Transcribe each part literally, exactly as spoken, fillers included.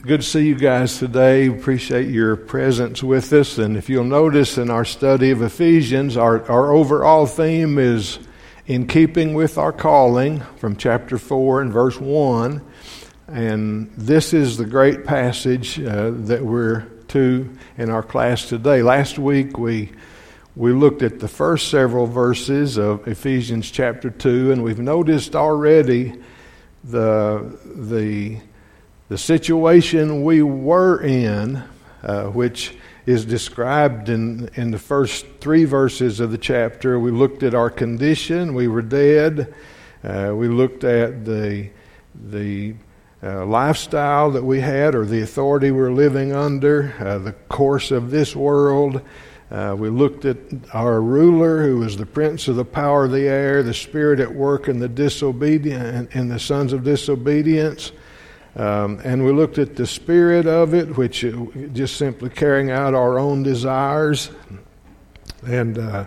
Good to see you guys today. Appreciate your presence with us. And if you'll notice in our study of Ephesians, our, our overall theme is in keeping with our calling from chapter four and verse one. And this is the great passage uh, that we're to in our class today. Last week we we looked at the first several verses of Ephesians chapter two, and we've noticed already the the The situation we were in, uh, which is described in, in the first three verses of the chapter. We looked at our condition. We were dead. Uh, we looked at the the uh, lifestyle that we had, or the authority we're living under, uh, the course of this world. Uh, we looked at our ruler, who is the prince of the power of the air, the spirit at work in the disobedient, in the sons of disobedience. Um, and we looked at the spirit of it, which is just simply carrying out our own desires. And uh,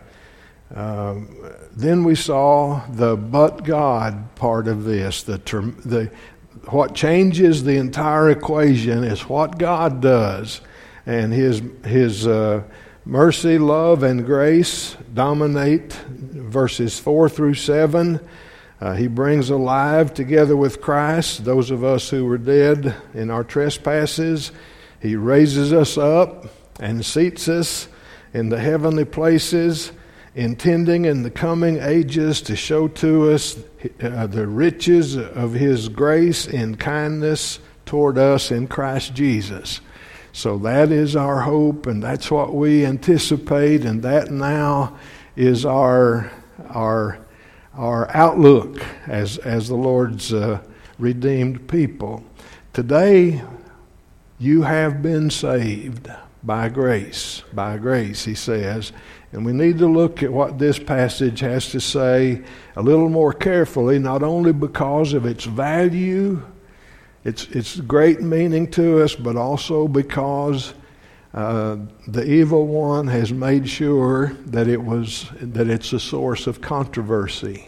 um, then we saw the but God part of this. The, term, the what changes the entire equation is what God does, and His His uh, mercy, love, and grace dominate verses four through seven. Uh, he brings alive together with Christ those of us who were dead in our trespasses. He raises us up and seats us in the heavenly places, intending in the coming ages to show to us uh, the riches of His grace and kindness toward us in Christ Jesus. So that is our hope, and that's what we anticipate, and that now is our our our outlook as as the Lord's uh, redeemed people. Today, you have been saved by grace. By grace, he says. And we need to look at what this passage has to say a little more carefully, not only because of its value, its its great meaning to us, but also because Uh, the evil one has made sure that it was that it's a source of controversy,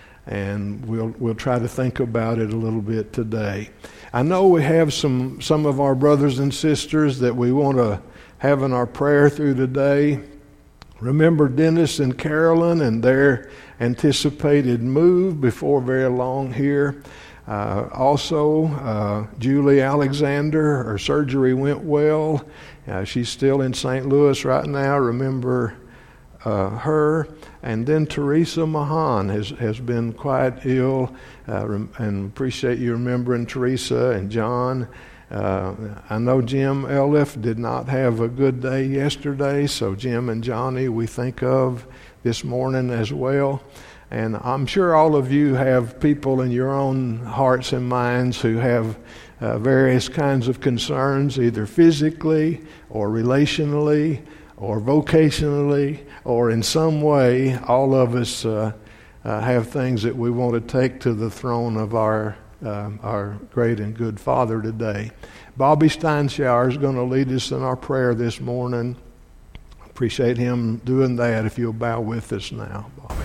and we'll we'll try to think about it a little bit today. I know we have some some of our brothers and sisters that we want to have in our prayer through today. Remember Dennis and Carolyn and their anticipated move before very long here. Uh, also, uh, Julie Alexander, her surgery went well. Uh, she's still in Saint Louis right now. Remember uh, her. And then Teresa Mahan has, has been quite ill. Uh, rem- and appreciate you remembering Teresa and John. Uh, I know Jim Elliff did not have a good day yesterday, so Jim and Johnny we think of this morning as well. And I'm sure all of you have people in your own hearts and minds who have uh, various kinds of concerns, either physically or relationally or vocationally or in some way. All of us uh, uh, have things that we want to take to the throne of our uh, our great and good Father today. Bobby Steinschauer is going to lead us in our prayer this morning. Appreciate him doing that. If you'll bow with us now, Bobby.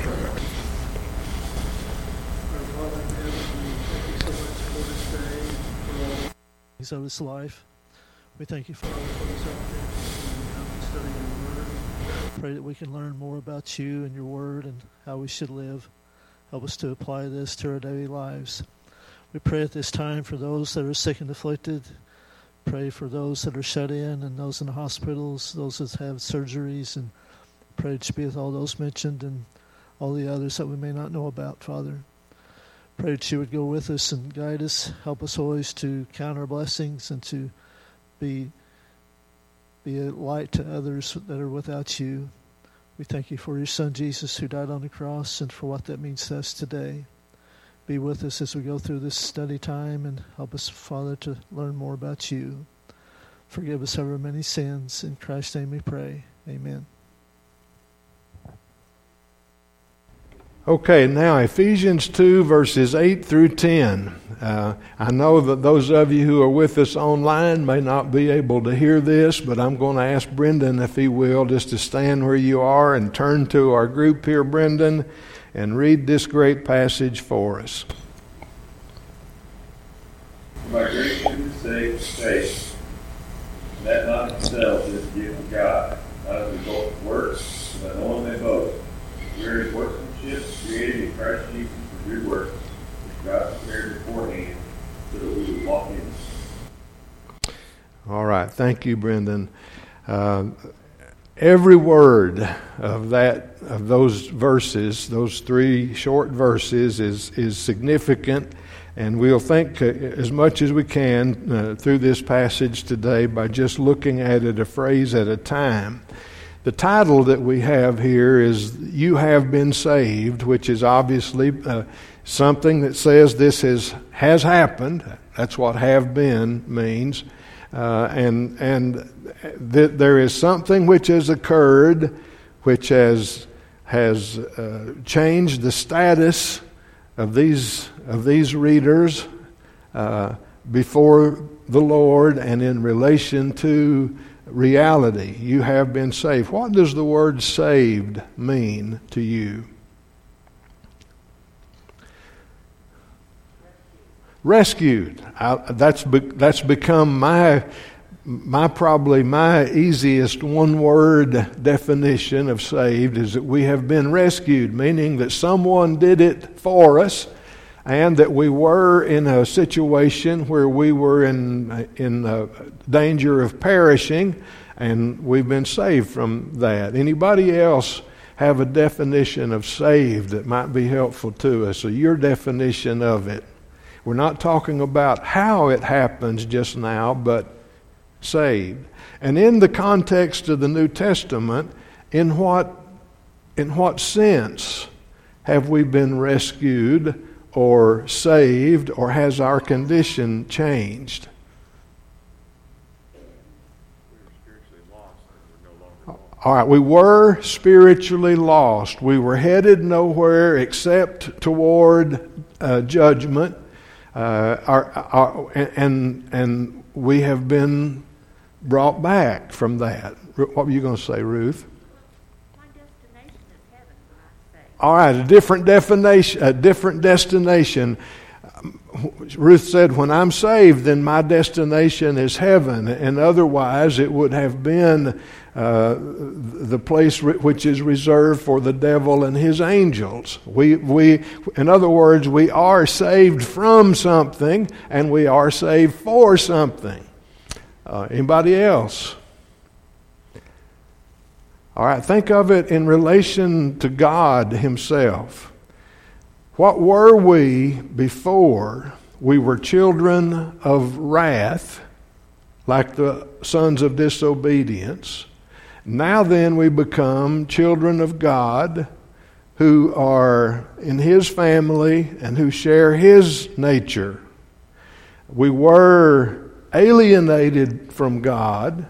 Of this life. We thank you for all of us out there and study your word. Pray that we can learn more about you and your word and how we should live. Help us to apply this to our daily lives. We pray at this time for those that are sick and afflicted. Pray for those that are shut in and those in the hospitals, those that have surgeries, and pray that you be with all those mentioned and all the others that we may not know about, Father. Pray that you would go with us and guide us. Help us always to count our blessings and to be be a light to others that are without you. We thank you for your Son, Jesus, who died on the cross, and for what that means to us today. Be with us as we go through this study time, and help us, Father, to learn more about you. Forgive us of our many sins. In Christ's name we pray. Amen. Okay, now Ephesians two, verses eight through ten. Uh, I know that those of you who are with us online may not be able to hear this, but I'm going to ask Brendan, if he will, just to stand where you are and turn to our group here, Brendan, and read this great passage for us. By grace sake of faith. And that not itself is the gift of God, not as a result of works, so that no one may boast. We are his workmanship, created in Christ Jesus for good works, which God prepared beforehand, so that we would walk in them. All right. Thank you, Brendan. Uh, every word of that, of those verses, those three short verses, is is significant, and we'll think uh, as much as we can uh, through this passage today by just looking at it a phrase at a time. The title that we have here is "You Have Been Saved," which is obviously uh, something that says this has has happened. That's what "have been" means. Uh, and and th- there is something which has occurred, which has has uh, changed the status of these of these readers uh, before the Lord and in relation to reality. You have been saved. What does the word "saved" mean to you? Rescued. I, that's be, that's become my my probably my easiest one word definition of saved is that we have been rescued, meaning that someone did it for us, and that we were in a situation where we were in in uh, danger of perishing, and we've been saved from that. Anybody else have a definition of saved that might be helpful to us, or your definition of it? We're not talking about how it happens just now, but saved. And in the context of the New Testament, in what in what sense have we been rescued or saved, or has our condition changed? All right, we were spiritually lost. We were headed nowhere except toward uh, judgment. Uh, our, our, and and we have been brought back from that. What were you going to say, Ruth? My destination is heaven, when I say. All right, a different definition. A different destination. Ruth said, "When I'm saved, then my destination is heaven." And otherwise, it would have been uh, the place re- which is reserved for the devil and his angels. We, we, in other words, we are saved from something, and we are saved for something. Uh, anybody else? All right, think of it in relation to God Himself. What were we before? We were children of wrath, like the sons of disobedience. Now then we become children of God, who are in His family and who share His nature. We were alienated from God,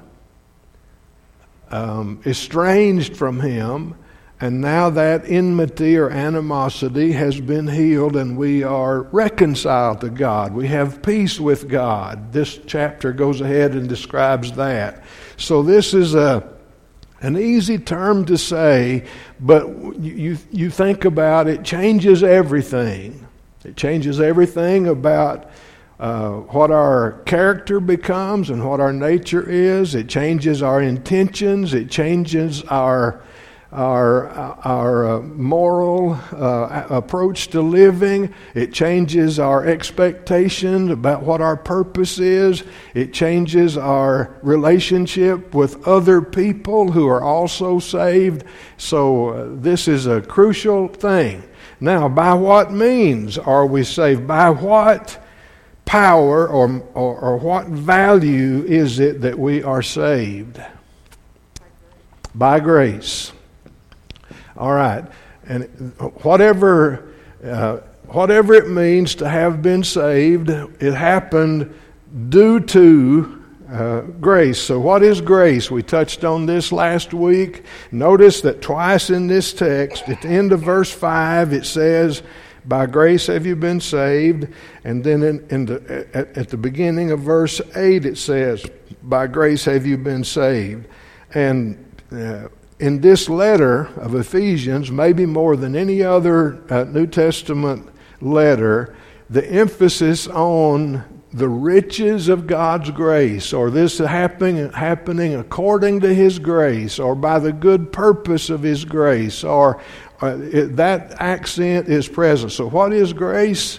um, estranged from Him, and now that enmity or animosity has been healed, and we are reconciled to God. We have peace with God. This chapter goes ahead and describes that. So this is a an easy term to say, but you you think about it, changes everything. It changes everything about uh, what our character becomes and what our nature is. It changes our intentions. It changes our our our uh, moral uh, approach to living. It changes our expectation about what our purpose is. It changes our relationship with other people who are also saved. So uh, this is a crucial thing. Now, by what means are we saved? By what power or, or, or what value is it that we are saved? By grace. All right, and whatever uh, whatever it means to have been saved, it happened due to uh, grace. So what is grace? We touched on this last week. Notice that twice in this text, at the end of verse five, it says, "By grace have you been saved," and then in, in the, at, at the beginning of verse eight, it says, "By grace have you been saved," and uh, in this letter of Ephesians, maybe more than any other uh, New Testament letter, the emphasis on the riches of God's grace, or this happening, happening according to His grace, or by the good purpose of His grace, or uh, it, that accent is present. So what is grace?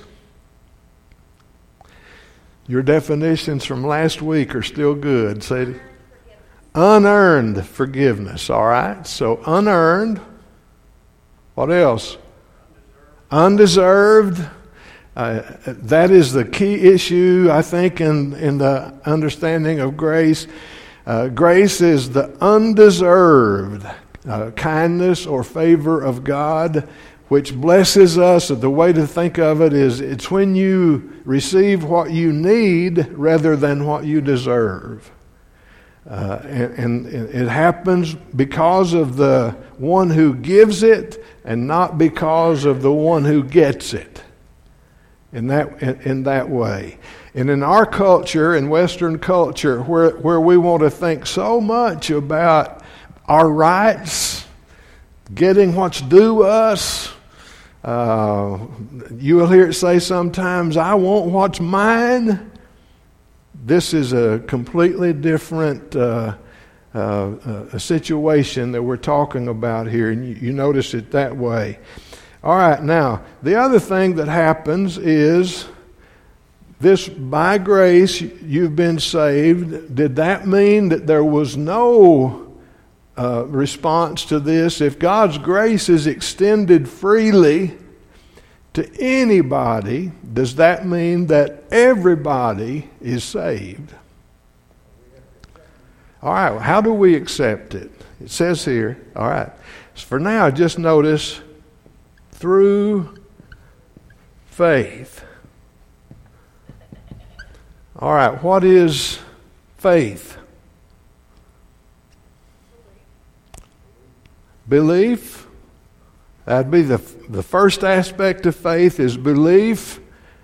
Your definitions from last week are still good. Say, unearned forgiveness. All right. So unearned. What else? Undeserved. Uh, that is the key issue, I think, in, in the understanding of grace. Uh, grace is the undeserved uh, kindness or favor of God, which blesses us. The way to think of it is it's when you receive what you need rather than what you deserve. Uh, and, and it happens because of the one who gives it and not because of the one who gets it. In that in, in that way. And in our culture, in Western culture, where, where we want to think so much about our rights, getting what's due us, uh, you will hear it say sometimes, I want what's mine. This is a completely different uh, uh, a situation that we're talking about here, and you, you notice it that way. All right, now, the other thing that happens is this, by grace, you've been saved. Did that mean that there was no uh, response to this? If God's grace is extended freely to anybody, does that mean that everybody is saved? All right, well, how do we accept it? It says here, all right, so for now, just notice, through faith. All right, what is faith? Belief. That'd be the the first aspect of faith is belief.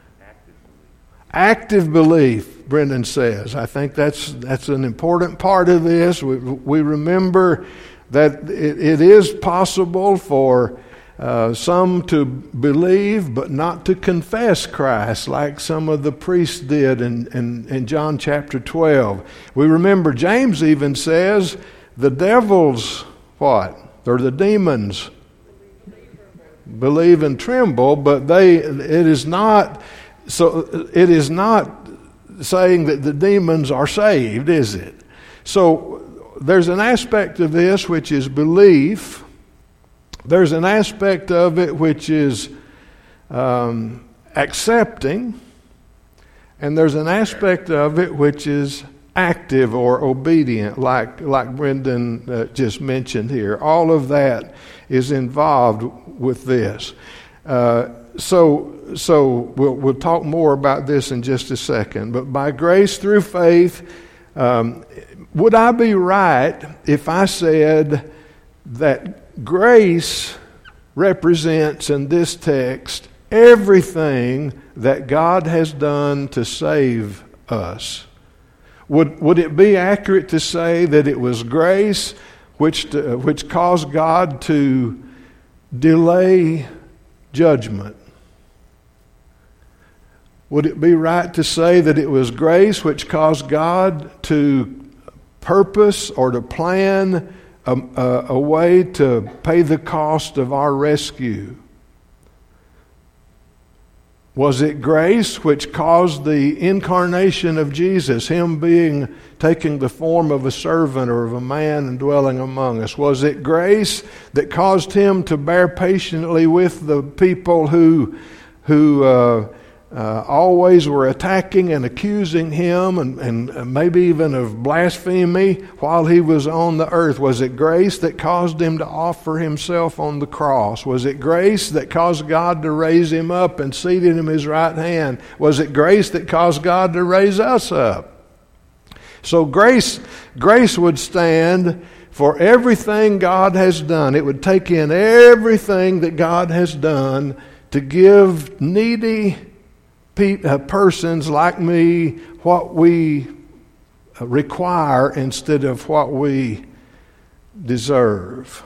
Active belief, Brendan says. I think that's that's an important part of this. We, we remember that it, it is possible for Uh, some to believe but not to confess Christ, like some of the priests did in, in, in John chapter twelve. We remember James even says the devils, what? Or the demons believe and tremble, but they it is not so it is not saying that the demons are saved, is it? So there's an aspect of this which is belief. There's an aspect of it which is um, accepting, and there's an aspect of it which is active or obedient, like like Brendan uh, just mentioned here. All of that is involved with this. Uh, so so we'll we'll talk more about this in just a second. But by grace through faith, um, would I be right if I said that grace represents in this text everything that God has done to save us? Would would it be accurate to say that it was grace which uh, which caused God to delay judgment? Would it be right to say that it was grace which caused God to purpose or to plan A, a, a way to pay the cost of our rescue? Was it grace which caused the incarnation of Jesus, Him being taking the form of a servant or of a man and dwelling among us? Was it grace that caused Him to bear patiently with the people who who uh, uh, always were attacking and accusing Him, and, and maybe even of blasphemy while He was on the earth? Was it grace that caused Him to offer Himself on the cross? Was it grace that caused God to raise Him up and seat Him in His right hand? Was it grace that caused God to raise us up? So grace, grace would stand for everything God has done. It would take in everything that God has done to give needy persons like me what we require instead of what we deserve.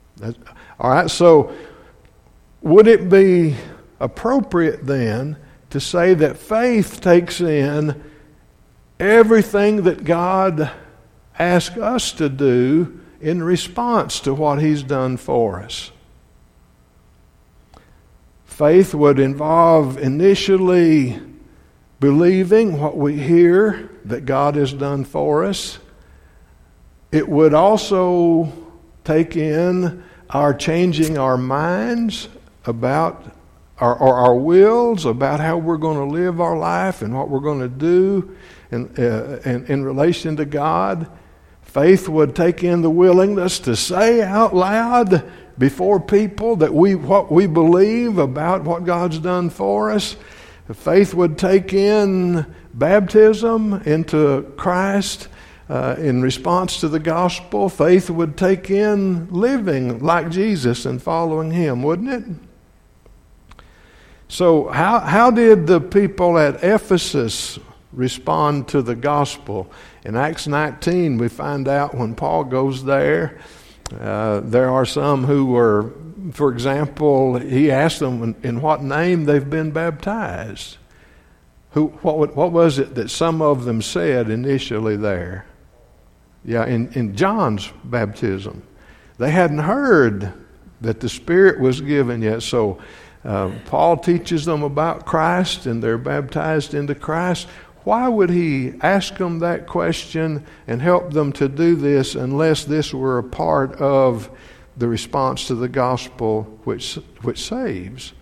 All right, so would it be appropriate then to say that faith takes in everything that God asks us to do in response to what He's done for us. Faith would involve initially believing what we hear that God has done for us. It would also take in our changing our minds about our, or our wills about how we're going to live our life and what we're going to do in, uh, in, in relation to God. Faith would take in the willingness to say out loud before people that we what we believe about what God's done for us. Faith would take in baptism into Christ uh, in response to the gospel. Faith would take in living like Jesus and following Him, wouldn't it? So how how did the people at Ephesus respond to the gospel? In Acts nineteen, we find out when Paul goes there, uh, there are some who were, for example, he asked them in, in what name they've been baptized. Who? What, what was it that some of them said initially there? Yeah, in, in John's baptism. They hadn't heard that the Spirit was given yet, so uh, Paul teaches them about Christ and they're baptized into Christ. Why would he ask them that question and help them to do this unless this were a part of the response to the gospel which which saves?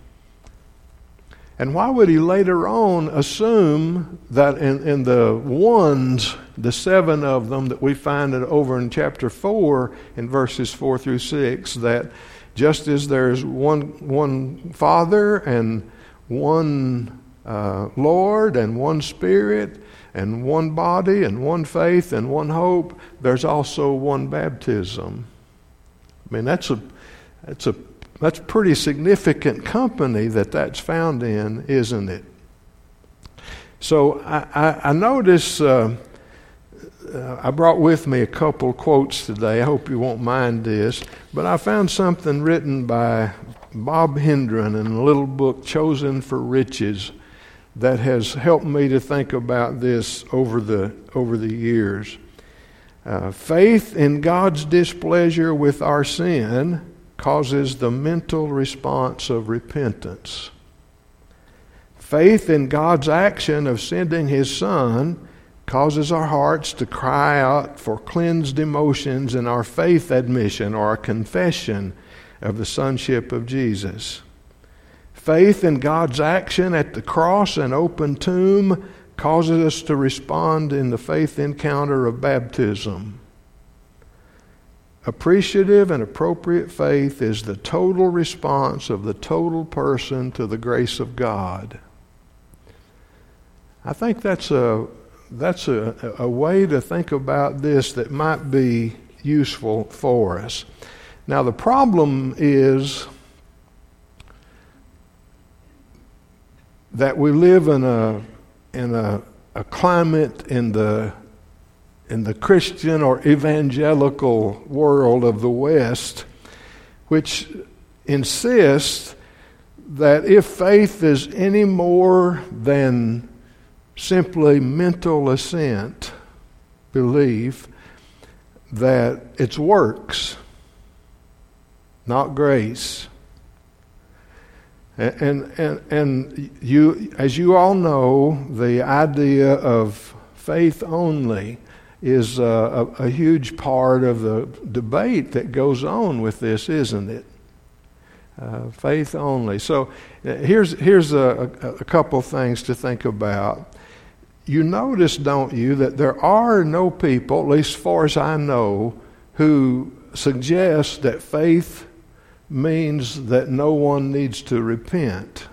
And why would he later on assume that in, in the ones, the seven of them that we find it over in chapter four in verses four through six, that just as there's one one Father and one Uh, Lord and one Spirit and one body and one faith and one hope, there's also one baptism. I mean, that's a that's a that's pretty significant company that that's found in, isn't it? So I, I, I notice uh, uh, I brought with me a couple quotes today. I hope you won't mind this, but I found something written by Bob Hendren in a little book, Chosen for Riches, that has helped me to think about this over the over the years. Uh, faith in God's displeasure with our sin causes the mental response of repentance. Faith in God's action of sending His Son causes our hearts to cry out for cleansed emotions in our faith admission or our confession of the sonship of Jesus. Faith in God's action at the cross and open tomb causes us to respond in the faith encounter of baptism. Appreciative and appropriate faith is the total response of the total person to the grace of God. I think that's a that's a, a way to think about this that might be useful for us. Now, the problem is that we live in a in a, a climate in the in the Christian or evangelical world of the West, which insists that if faith is any more than simply mental assent, belief, that it's works, not grace. And, and and you, as you all know, the idea of faith only is a, a, a huge part of the debate that goes on with this, isn't it? Uh, faith only. So uh, here's here's a, a, a couple things to think about. You notice, don't you, that there are no people, at least as far as I know, who suggest that faith means that no one needs to repent.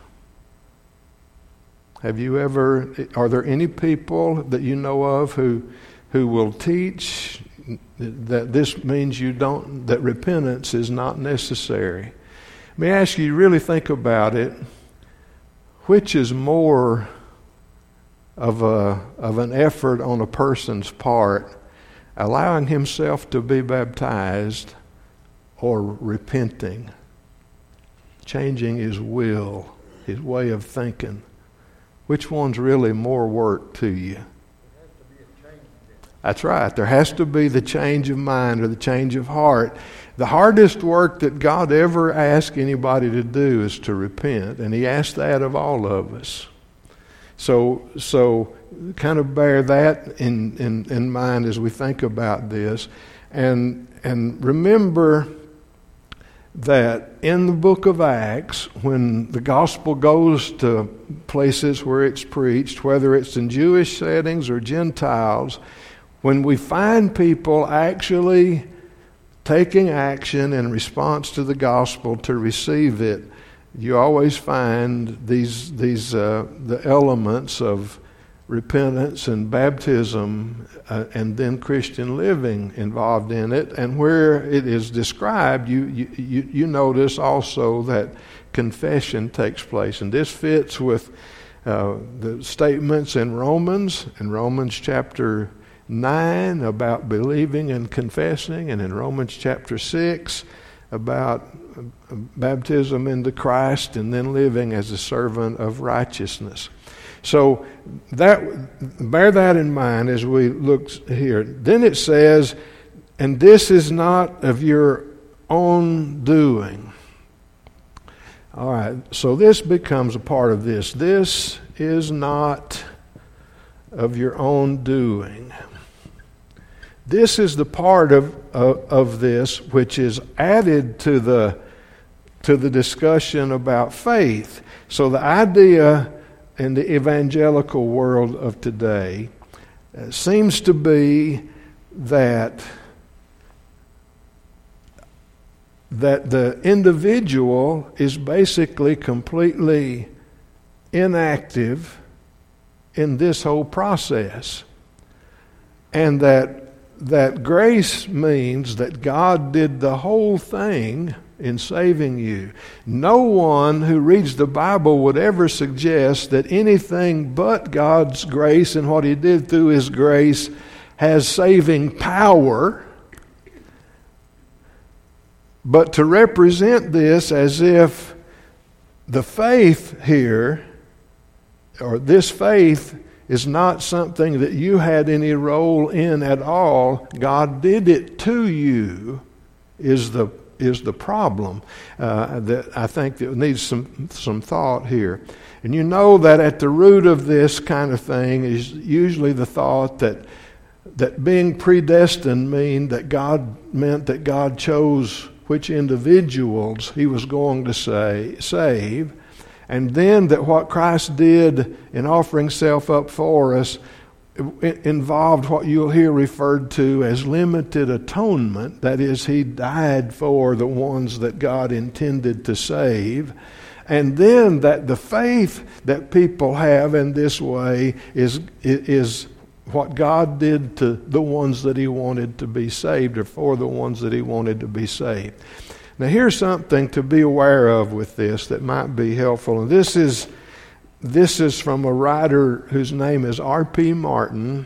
Have you ever, are there any people that you know of who who will teach that this means you don't, that repentance is not necessary? Let me ask you, really think about it. Which is more of a of an effort on a person's part, allowing himself to be baptized or repenting, changing his will, his way of thinking Which one's really more work to you? That's right. There has to be the change of mind or the change of heart. The hardest work that God ever asked anybody to do is to repent, and He asked that of all of us. So, so kind of bear that in, in, in mind as we think about this, and and remember that in the book of Acts, when the gospel goes to places where it's preached, whether it's in Jewish settings or Gentiles, when we find people actually taking action in response to the gospel to receive it, you always find these these uh, the elements of repentance and baptism uh, and then Christian living involved in it. And where it is described, you, you you you notice also that confession takes place, and this fits with uh, the statements in Romans in Romans chapter nine about believing and confessing, and in Romans chapter six about baptism into Christ and then living as a servant of righteousness. So that bear that in mind as we look here. Then it says, and this is not of your own doing. All right, so this becomes a part of this. This is not of your own doing. This is the part of, of of this which is added to the to the discussion about faith. So the idea in the evangelical world of today uh, seems to be that that the individual is basically completely inactive in this whole process, and that that grace means that God did the whole thing in saving you. No one who reads the Bible would ever suggest that anything but God's grace and what He did through His grace has saving power. But to represent this as if the faith here, or this faith, is not something that you had any role in at all, God did it to you, is the is the problem uh, that I think that needs some some thought here. And you know that at the root of this kind of thing is usually the thought that that being predestined mean that God meant that God chose which individuals He was going to say save, and then that what Christ did in offering Self up for us involved what you'll hear referred to as limited atonement. That is, He died for the ones that God intended to save. And then that the faith that people have in this way is is what God did to the ones that He wanted to be saved, or for the ones that He wanted to be saved. Now here's something to be aware of with this that might be helpful. And this is this is from a writer whose name is R P Martin,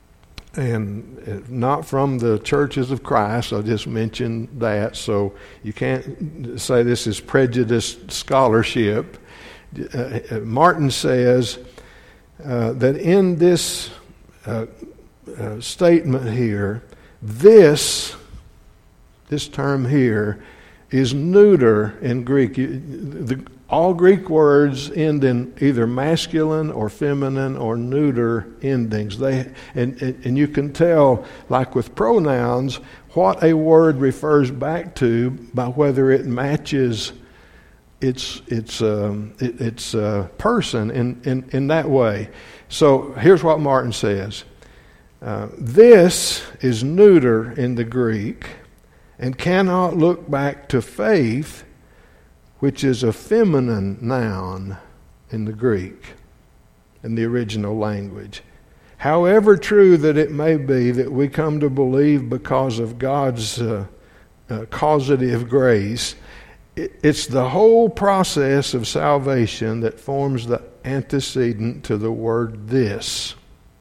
and not from the Churches of Christ. I just mentioned that, so you can't say this is prejudiced scholarship. Uh, Martin says uh, that in this uh, uh, statement here, this this term here is neuter in Greek. You, the, all Greek words end in either masculine or feminine or neuter endings. They and, and, and you can tell, like with pronouns, what a word refers back to by whether it matches its its um, it, its uh, person in, in, in that way. So here's what Martin says. Uh, this is neuter in the Greek and cannot look back to faith, which is a feminine noun in the Greek, in the original language. However true that it may be that we come to believe because of God's uh, uh, causative grace, it, it's the whole process of salvation that forms the antecedent to the word this.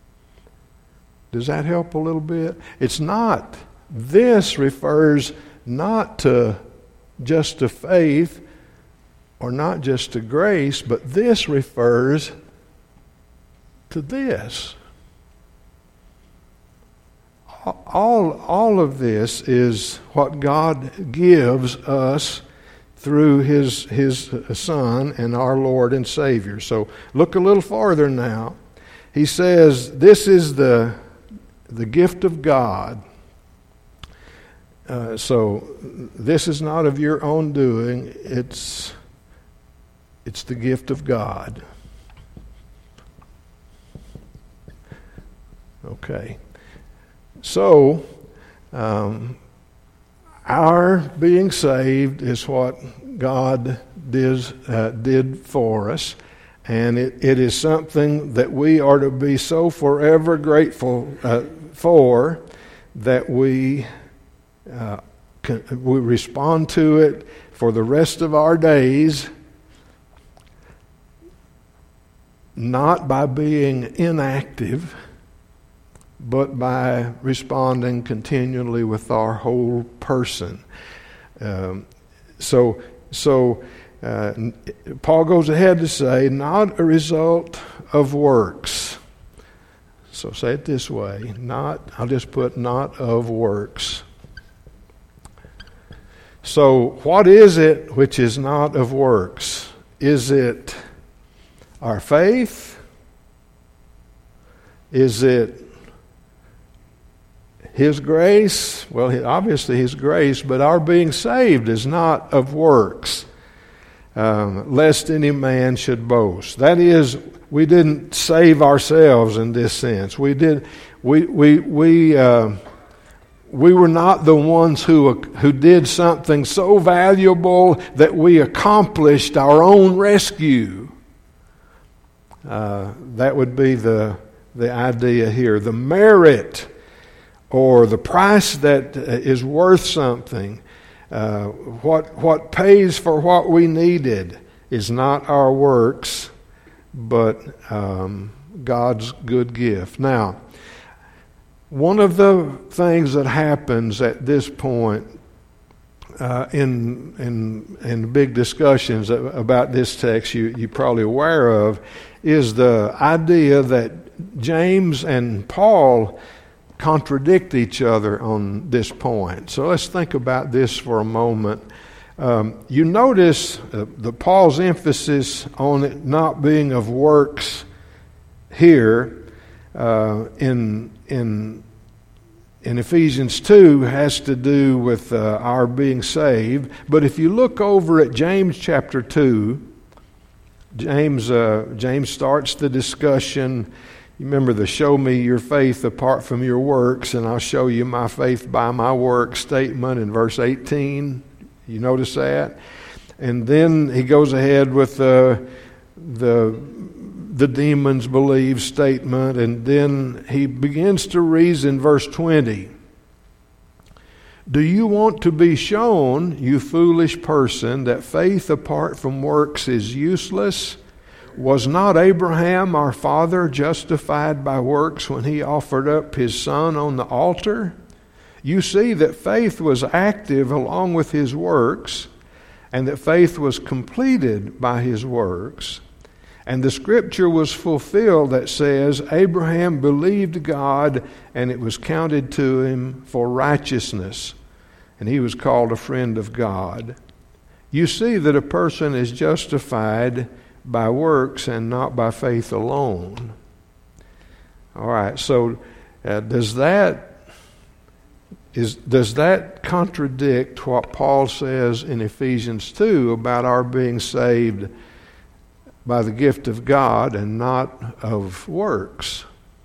Does that help a little bit? It's not. This refers not to just to faith, or not just to grace, but this refers to this. All, all of this is what God gives us through his, his Son and our Lord and Savior. So look a little farther now. He says, this is the, the gift of God. Uh, so this is not of your own doing. It's, it's the gift of God. Okay. So, um, our being saved is what God did, uh, did for us, and it, it is something that we are to be so forever grateful uh, for that we uh, can, we respond to it for the rest of our days, not by being inactive, but by responding continually with our whole person. Um, so, so uh, Paul goes ahead to say, not a result of works. So say it this way, not, I'll just put not of works. So what is it which is not of works? Is it our faith? Is it His grace? Well, obviously His grace, but our being saved is not of works, um, lest any man should boast. That is, we didn't save ourselves in this sense. We did. We we we uh, we were not the ones who who did something so valuable that we accomplished our own rescue. Uh, that would be the the idea here. The merit, or the price that is worth something, uh, what what pays for what we needed, is not our works, but um, God's good gift. Now, one of the things that happens at this point uh, in in in big discussions about this text, you you're probably aware of, is the idea that James and Paul contradict each other on this point. So let's think about this for a moment. Um, you notice uh, the Paul's emphasis on it not being of works here uh, in in in Ephesians two has to do with uh, our being saved. But if you look over at James chapter two, James uh, James starts the discussion. You remember the show me your faith apart from your works, and I'll show you my faith by my works statement in verse eighteen. You notice that? And then he goes ahead with uh, the the demons believe statement, and then he begins to reason in verse twenty. Do you want to be shown, you foolish person, that faith apart from works is useless? Was not Abraham our father justified by works when he offered up his son on the altar? You see that faith was active along with his works, and that faith was completed by his works. And the scripture was fulfilled that says, Abraham believed God, and it was counted to him for righteousness, and he was called a friend of God. You see that a person is justified by works and not by faith alone. All right, so uh, does that is does that contradict what Paul says in Ephesians two about our being saved by the gift of God and not of works?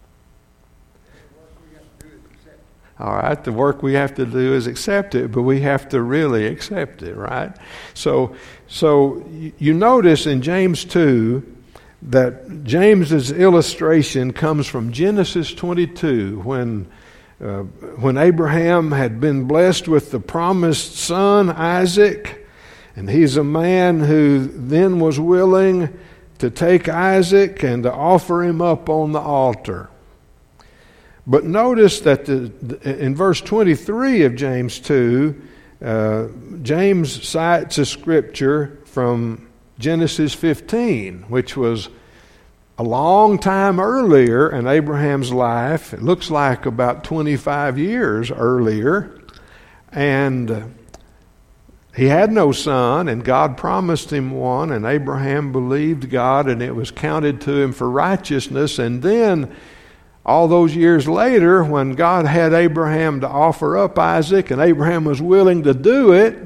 All right, the work we have to do is accept it, but we have to really accept it, right? So, so you notice in James two that James's illustration comes from Genesis twenty-two, when uh, when Abraham had been blessed with the promised son Isaac, and he's a man who then was willing to take Isaac and to offer him up on the altar. But notice that the, in verse twenty-three of James two, uh, James cites a scripture from Genesis fifteen, which was a long time earlier in Abraham's life. It looks like about twenty-five years earlier. And he had no son, and God promised him one, and Abraham believed God, and it was counted to him for righteousness. And then, all those years later, when God had Abraham to offer up Isaac, and Abraham was willing to do it,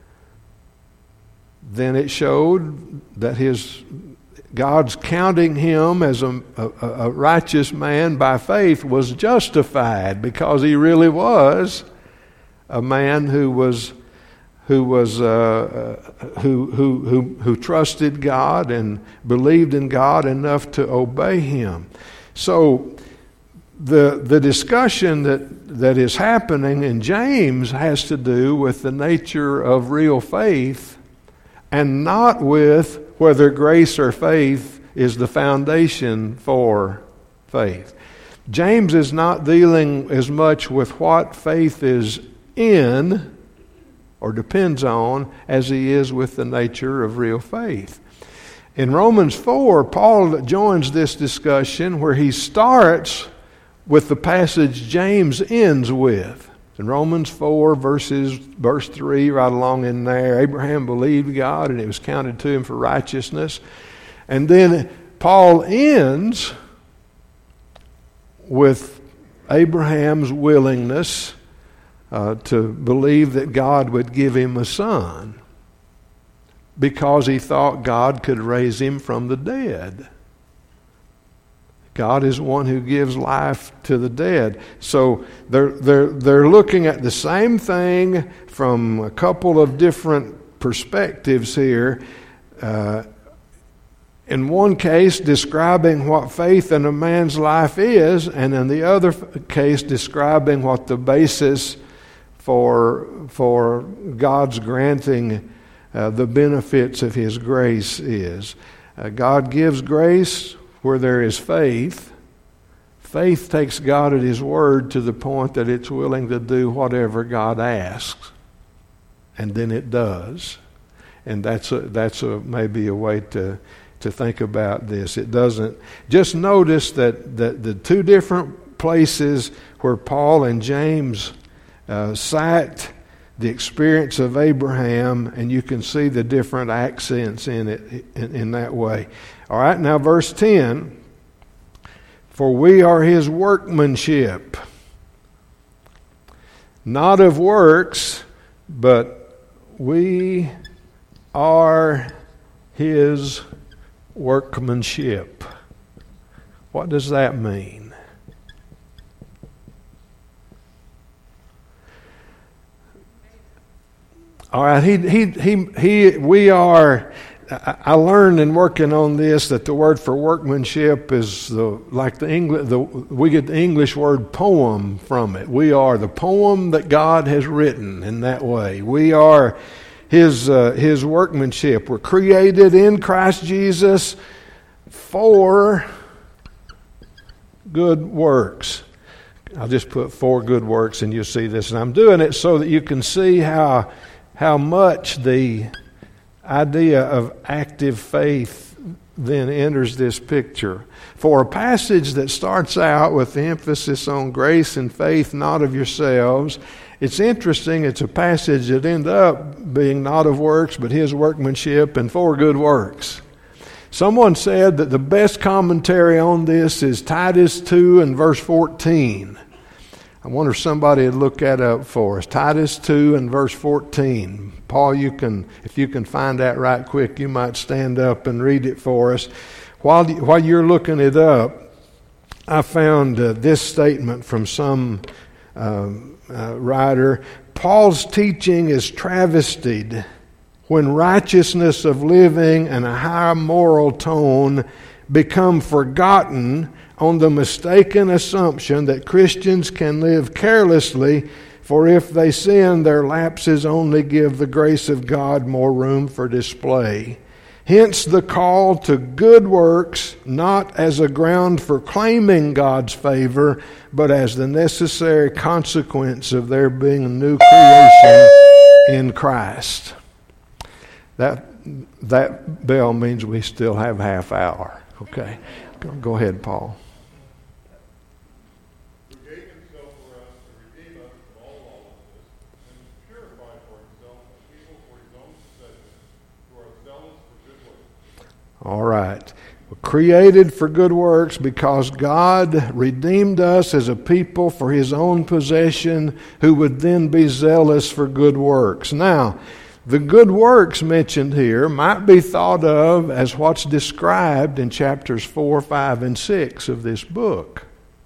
then it showed that his God's counting him as a, a, a righteous man by faith was justified, because he really was a man who was who was uh, who, who who who trusted God and believed in God enough to obey Him. So the the discussion that that is happening in James has to do with the nature of real faith, and not with whether grace or faith is the foundation for faith. James is not dealing as much with what faith is in or depends on as he is with the nature of real faith. In Romans four, Paul joins this discussion where he starts with the passage James ends with. In Romans four, verses, verse three, right along in there, Abraham believed God and it was counted to him for righteousness. And then Paul ends with Abraham's willingness uh, to believe that God would give him a son because he thought God could raise him from the dead. God is one who gives life to the dead. So they're, they're, they're looking at the same thing from a couple of different perspectives here. Uh, in one case, describing what faith in a man's life is, and in the other case, describing what the basis for, for God's granting uh, the benefits of His grace is. Uh, God gives grace where there is faith. Faith takes God at His word to the point that it's willing to do whatever God asks. And then it does. And that's a, that's a, maybe a way to, to think about this. It doesn't... Just notice that, that the two different places where Paul and James uh, cite the experience of Abraham, and you can see the different accents in it in, in that way. All right, now verse ten. For we are His workmanship, not of works, but we are His workmanship. What does that mean? All right, he, he, he, he, we are, I learned in working on this that the word for workmanship is the, like the English, the, we get the English word poem from it. We are the poem that God has written in that way. We are His, uh, His workmanship. We're created in Christ Jesus for good works. I'll just put for good works and you'll see this. And I'm doing it so that you can see how how much the idea of active faith then enters this picture. For a passage that starts out with the emphasis on grace and faith, not of yourselves, it's interesting. It's a passage that ends up being not of works, but His workmanship and for good works. Someone said that the best commentary on this is Titus two and verse fourteen. I wonder if somebody would look that up for us. Titus two and verse fourteen. Paul, you can, if you can find that right quick, you might stand up and read it for us. While while you're looking it up, I found uh, this statement from some um, uh, writer. Paul's teaching is travestied when righteousness of living and a high moral tone become forgotten on the mistaken assumption that Christians can live carelessly, for if they sin, their lapses only give the grace of God more room for display. Hence the call to good works, not as a ground for claiming God's favor, but as the necessary consequence of there being a new creation in Christ. That, that bell means we still have half hour, okay? Go, go ahead, Paul. Who gave himself for us to redeem us from all lawlessness and to purify for himself a people for his own possession who are zealous for good works. All right. We're created for good works because God redeemed us as a people for his own possession who would then be zealous for good works. Now, the good works mentioned here might be thought of as what's described in chapters four, five, and six of this book.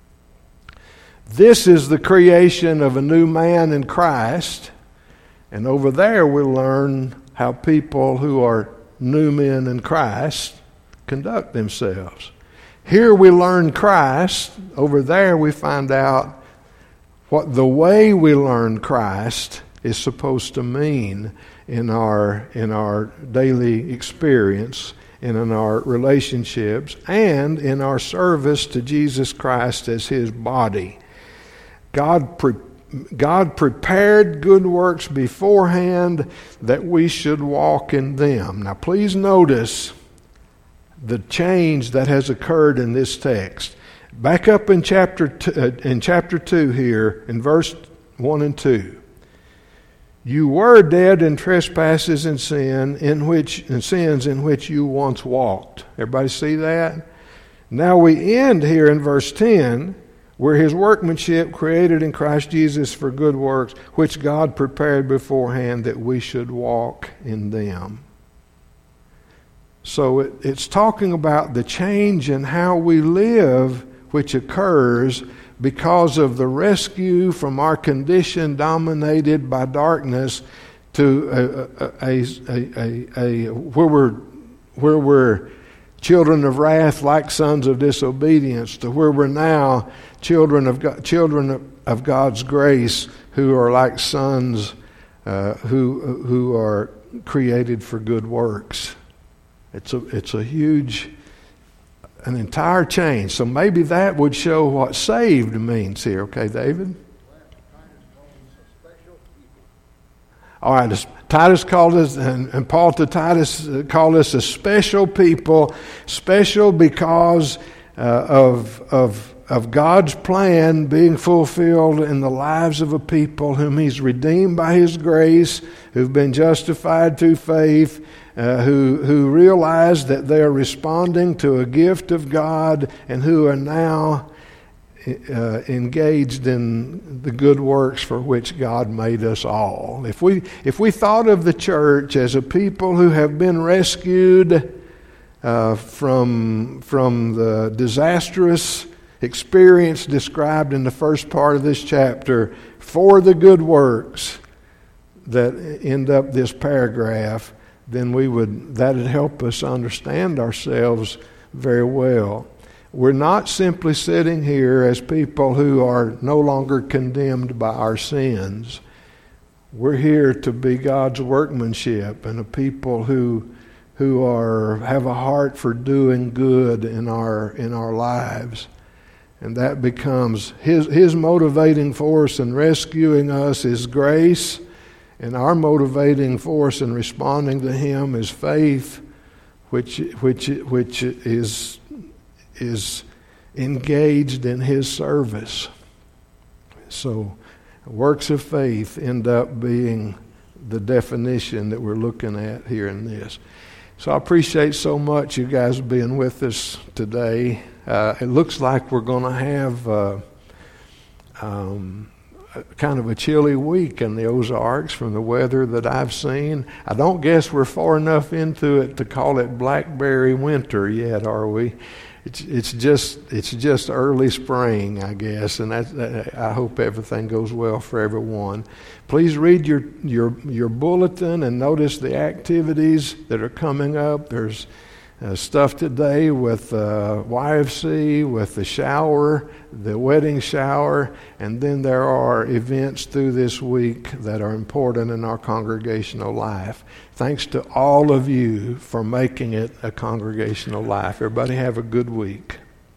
This is the creation of a new man in Christ, and over there we'll learn how people who are new men in Christ conduct themselves. Here we learn Christ. Over there we find out what the way we learn Christ is supposed to mean in our in our daily experience and in our relationships and in our service to Jesus Christ as his body. God pre- God prepared good works beforehand that we should walk in them. Now please notice the change that has occurred in this text. Back up in chapter two, uh, in chapter two here, in verse one and two. You were dead in trespasses and sin in which and sins in which you once walked. Everybody see that? Now we end here in verse ten, where his workmanship created in Christ Jesus for good works, which God prepared beforehand that we should walk in them. So it, it's talking about the change in how we live, which occurs because of the rescue from our condition dominated by darkness to a, a, a, a, a where we're where we're children of wrath, like sons of disobedience, to where we're now children of God, children of, of God's grace, who are like sons uh, who who are created for good works. It's a it's a huge, an entire change. So maybe that would show what saved means here. Okay, David? All right, Titus called us, and, and Paul to Titus called us a special people, special because uh, of of of God's plan being fulfilled in the lives of a people whom he's redeemed by his grace, who've been justified through faith, uh, who who realize that they are responding to a gift of God, and who are now uh, engaged in the good works for which God made us all. If we if we thought of the church as a people who have been rescued uh, from from the disastrous experience described in the first part of this chapter for the good works that end up this paragraph, then we would that would help us understand ourselves very well. We're not simply sitting here as people who are no longer condemned by our sins. We're here to be God's workmanship and a people who who are have a heart for doing good in our in our lives. And that becomes his his motivating force in rescuing us is grace, and our motivating force in responding to him is faith, which which which is is engaged in his service. So works of faith end up being the definition that we're looking at here in this. So I appreciate so much you guys being with us today. Uh, it looks like we're going to have uh, um, a, kind of a chilly week in the Ozarks from the weather that I've seen. I don't guess we're far enough into it to call it blackberry winter yet, are we? It's it's just it's just early spring, I guess, and that's, I hope everything goes well for everyone. Please read your your your bulletin and notice the activities that are coming up. There's Uh, stuff today with uh, Y F C, with the shower, the wedding shower, and then there are events through this week that are important in our congregational life. Thanks to all of you for making it a congregational life. Everybody have a good week.